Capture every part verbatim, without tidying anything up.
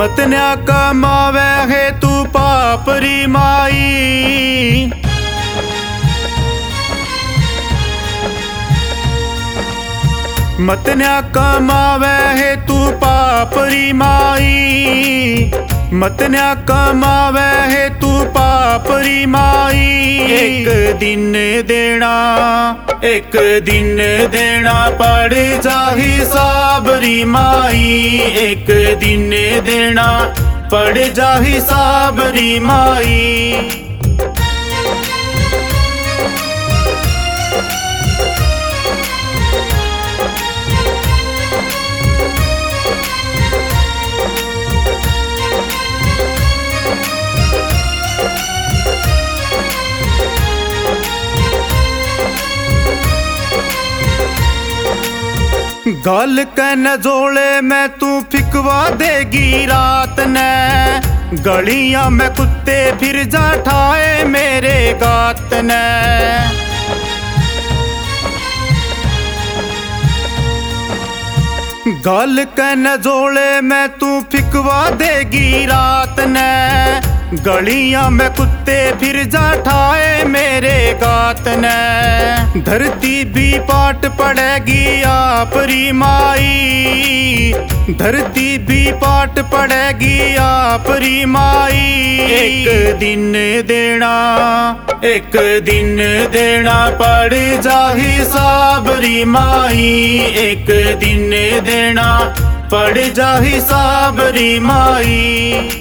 मत न्या कमावे है तू पाप री माई। मत न्या कमावे है तू पाप री माई। मत न्या कमावे है तू पाप री माई। एक दिन देना एक दिन देना पड़ जाही साबरी माई। एक दिन देना पड़ जाही साबरी माई। गल कन जोड़े में तू फिकवा देगी रात ने। गलियां में कुत्ते फिर जा ठाए मेरे गात ने। गल कन जोड़े में तू फिकवा देगी रात ने। गलियां में कुत्ते फिर जा ठाए मेरे गात ने। धरती भी पाट पड़ेगी आपरी माई। धरती भी पाट पड़ेगी आपरी माई। एक दिन देना एक दिन देना पड़ जाही साबरी माई। एक दिन देना पड़ जाही साबरी माई।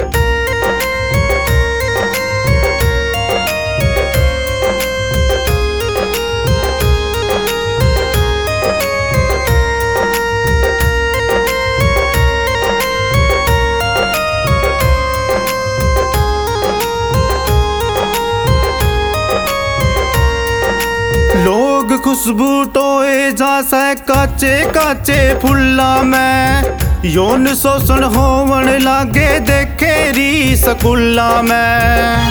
लोग खुशबू टोए जासे काचे काचे फुल्ला में। यौन शोषण होवन लागे देखे री स्कूला में।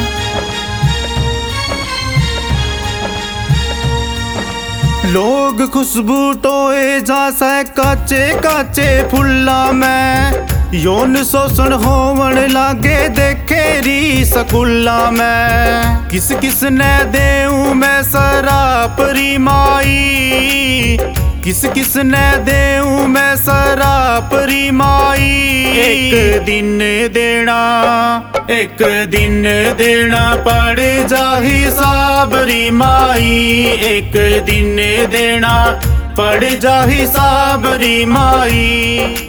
लोग खुशबू टोए जासे काचे काचे फुल्ला में। यौन शोषण होवन लागे देखे री स्कूला में। किस किस ने देऊं मैं सरापरी माई। किस किस ने देऊं मैं सरापरी माई। एक दिन देना एक दिन देना पड़ जाही साबरी माई। एक दिन देना पड़ जाही साबरी माई।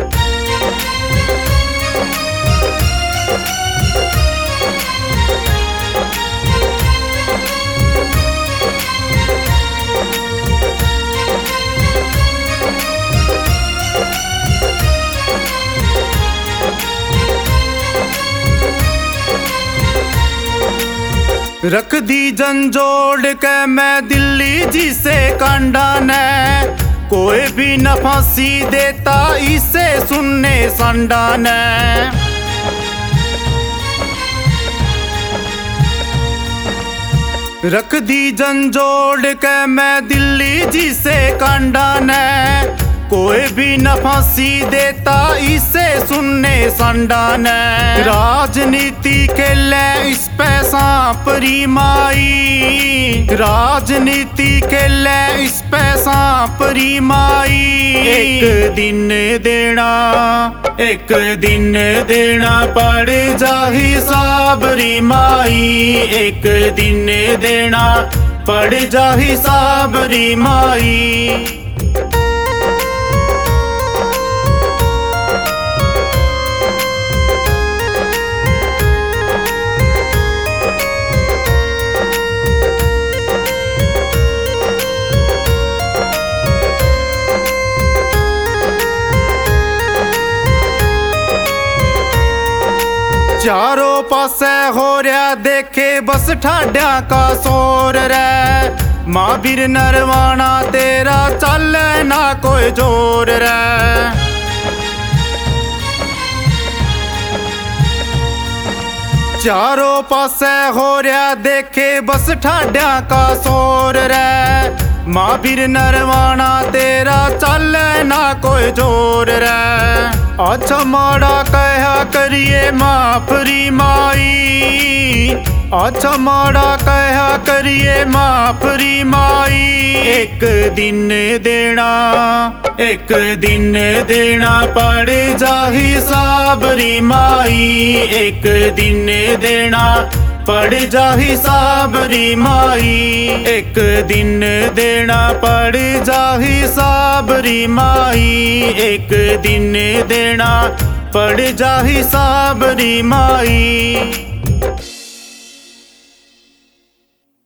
रख दी जंजोड़ के मैं दिल्ली जी से कांडा ने। कोई भी न फांसी देता इसे सुनने संडा ने। रख दी जंजोड़ के मैं दिल्ली जी से कांडा ने। कोई भी न फांसी देता इसे सुनने संडा ने। राजनीति खेले इस पे सांपरी माई। राजनीति खेले इस पे सांपरी माई। एक दिन देना एक दिन देना पड़ जाही साबरी माई। एक दिन देना पड़ जाही साबरी माई। चारों पासे हो रहा देखे बस ठाड्या का शोर रे। महावीर नरवाना तेरा चल ना कोई जोर रे। चारों पासे हो रहा देखे बस ठाड्या का शोर रे। माँ बीर नरवाना तेरा चले ना कोई जोर रे। अच्छा माड़ा कहा करिए माफरी माई, अच्छा माड़ा कहा करिए माफरी माई। एक दिन देना एक दिन देना पड़ जाही साबरी माई, एक दिन देना पड़ जाही साबरी माई, एक दिन देना पड़ जाही साबरी माई, एक दिन देना पड़ जाही साबरी माई।